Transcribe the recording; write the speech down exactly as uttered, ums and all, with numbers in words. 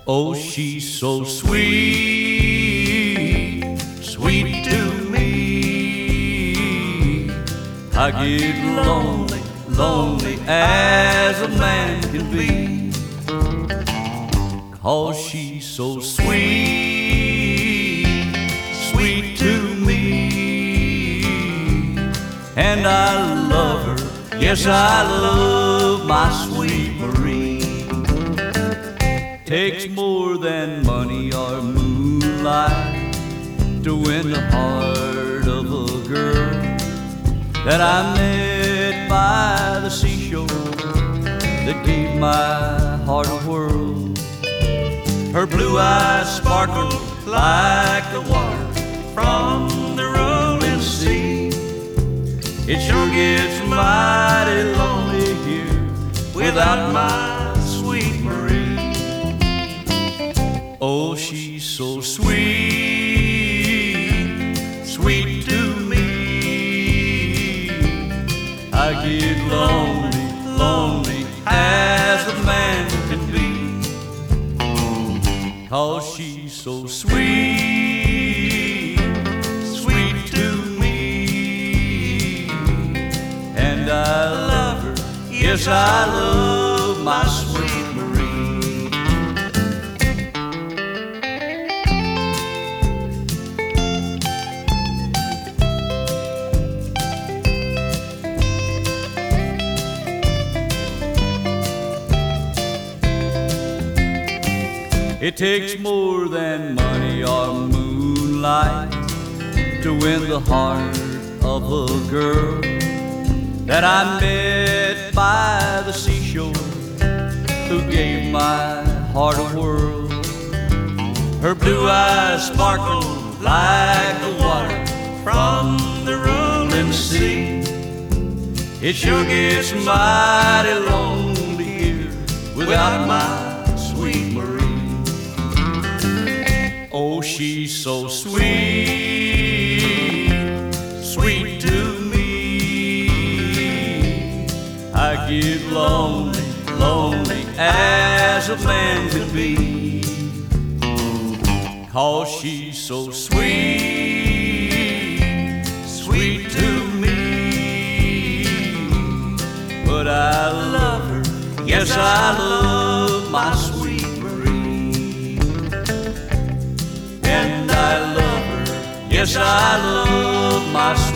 Oh, she's so sweet, sweet to me. I get lonely, lonely as a man can be, 'cause she's so sweet, sweet to me. And I love her, yes, I love my sweet Marie. Takes more than money or moonlight to win the heart of a girl that I met by the seashore, that gave my heart a whirl. Her blue eyes sparkle like the water from the rolling sea. It sure gets mighty lonely here without my sweet Marie. Oh, she's so sweet, sweet to me. I get lonely, lonely as a man can be, 'cause she's so sweet, sweet to me. And I love her, yes, I love my sweet Marie. It takes more than money or moonlight to win the heart of a girl that I met by the seashore, who gave my heart a whirl. Her blue eyes sparkle like the water from the rolling sea. It sure gets mighty lonely here without my sweet Marie. Oh, she's so sweet, sweet to me. I get lonely, lonely as a man can be, 'cause she's so sweet, sweet to me. But I love her, yes, I love my sweet Marie. And I love her, yes, I love my